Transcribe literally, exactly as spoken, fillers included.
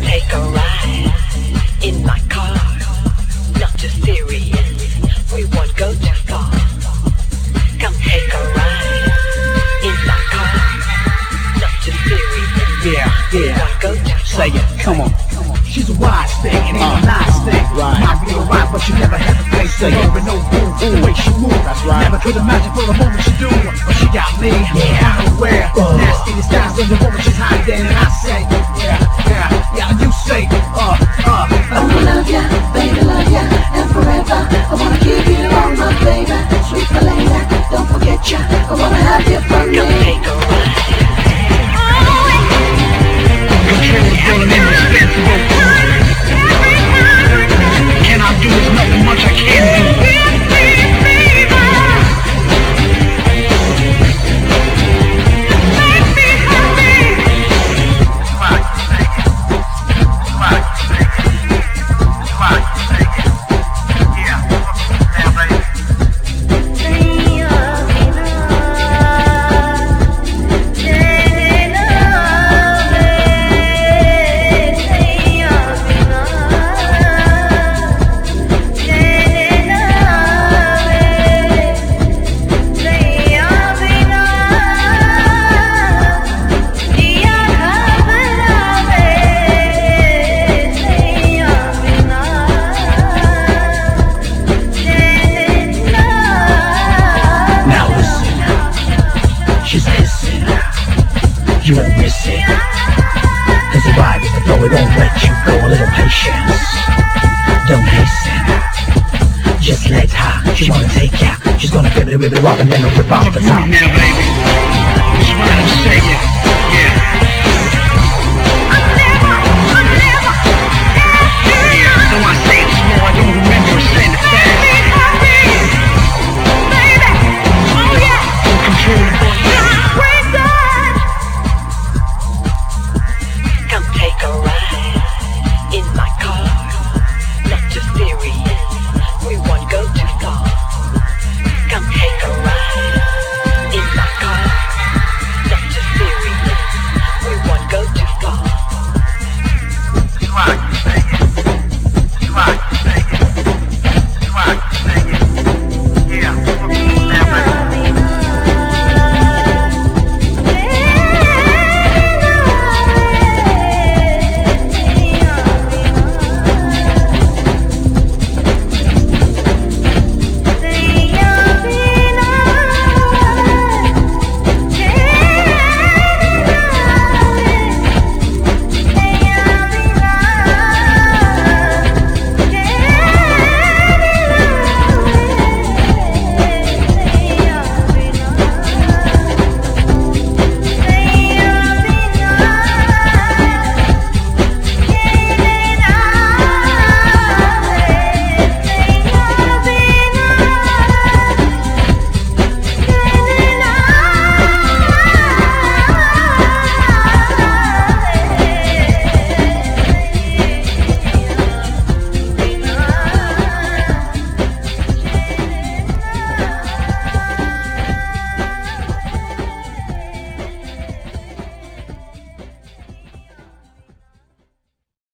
take a ride in my car. Not too serious, we won't go too far. Come take a ride in my car. Not too serious, Yeah, we yeah. won't go too far. Say it, come on. She's a wise thing, and ain't Uh, a nice thing. right. Might be alright, but you never have to face her. There ain't no room for the way she move. That's right. Never could imagine for a moment she do, but she got me. Yeah, unaware. Uh. Nasty disguise on the woman she's hiding, and I say, yeah, yeah, yeah. You say, uh, uh. I wanna love ya, baby, love ya, and forever. I wanna keep you on my baby, sweet Malena. Don't forget ya, I wanna have you for me. Come take a ride. Control the feeling indispensable. Can I do is nothing much I can do. You won't miss it, cause the vibe is the flow, it won't let you go. A little patience, don't hasten, just let her. She wanna take ya, she's gonna feel it, rip it, rock and then rip off the top. Now, baby, that's what I'm saying.